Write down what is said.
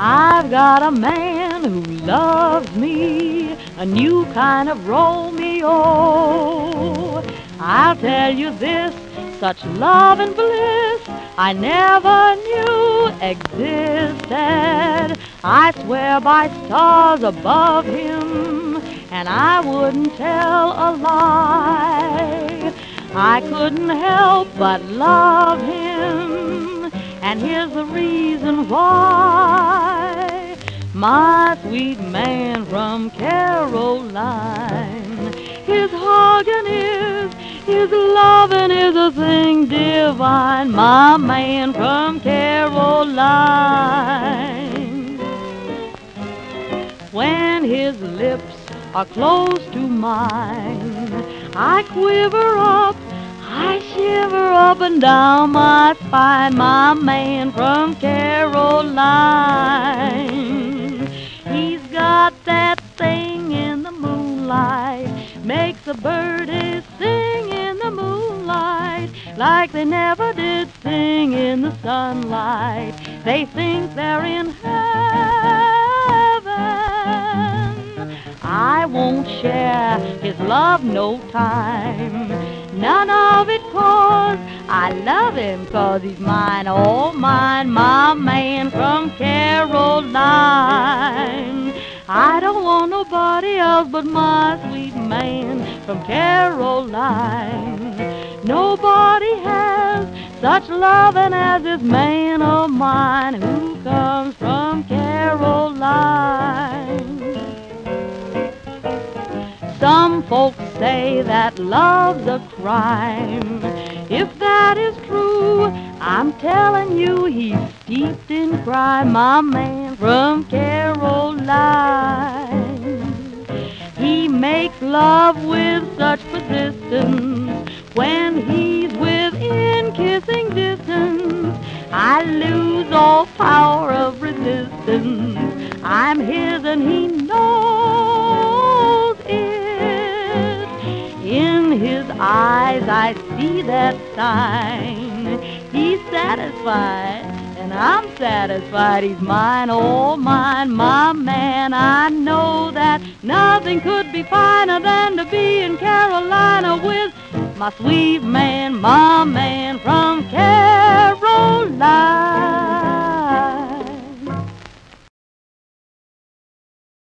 I've got a man who loves me, a new kind of Romeo. I'll tell you this, such love and bliss I never knew existed. I swear by stars above him, and I wouldn't tell a lie. I couldn't help but love him, and here's the reason why. My sweet man from Caroline, his hugging is, his loving is a thing divine. My man from Caroline. When his lips are close to mine, I quiver up, I shiver up and down my spine. My man from Caroline. He's got that thing in the moonlight, makes the birdies sing in the moonlight like they never did sing in the sunlight. They think they're in heaven. I won't share his love no time, none of it, 'cause I love him, 'cause he's mine, all mine. My man from Caroline. I don't want nobody else but my sweet man from Caroline. Nobody has such loving as this man of mine who comes from Caroline. Some folks say that love's a crime. If that is true, I'm telling you he's steeped in crime. My man from Caroline. He makes love with such persistence. When he's within kissing distance, I lose all power of resistance. I'm his and he knows it. In his eyes I see that sign. He's satisfied and I'm satisfied. He's mine, all mine, my man. I know that nothing could be finer than to be in Carolina with my sweet man, my man from Caroline.